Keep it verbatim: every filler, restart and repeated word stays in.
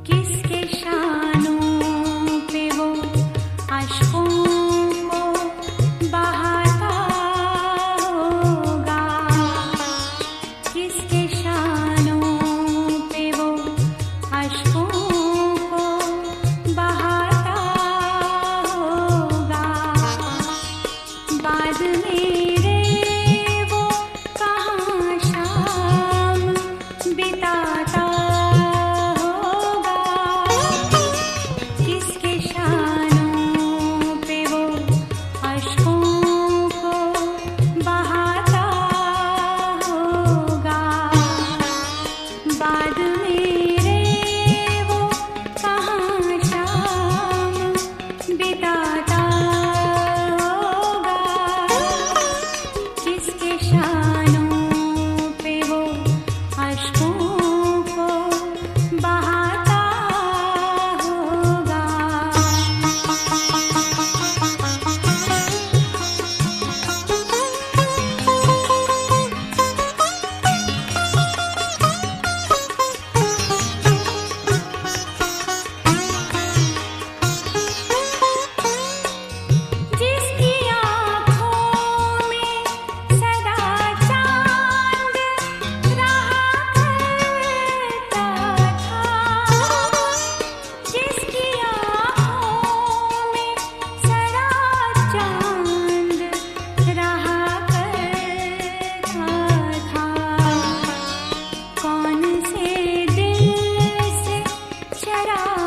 किसके शानों पे वो अश्कों को बहाता होगा, किसके शानों पे वो अश्कों को बहाता होगा। बाद मेरे वो कहाँ शाम बिताता होगा, किसके शानों पे वो अश्कों को बहाता होगा। बाद मेरे वो कहाँ शाम बिताता होगा, किसके शानों पे वो अश्कों को बहाता होगा। जिसकी आँखों में सदा चांद रहा करता था, जिसकी आँखों में सदा चांद रहा करता था। कौन से दिल से चरा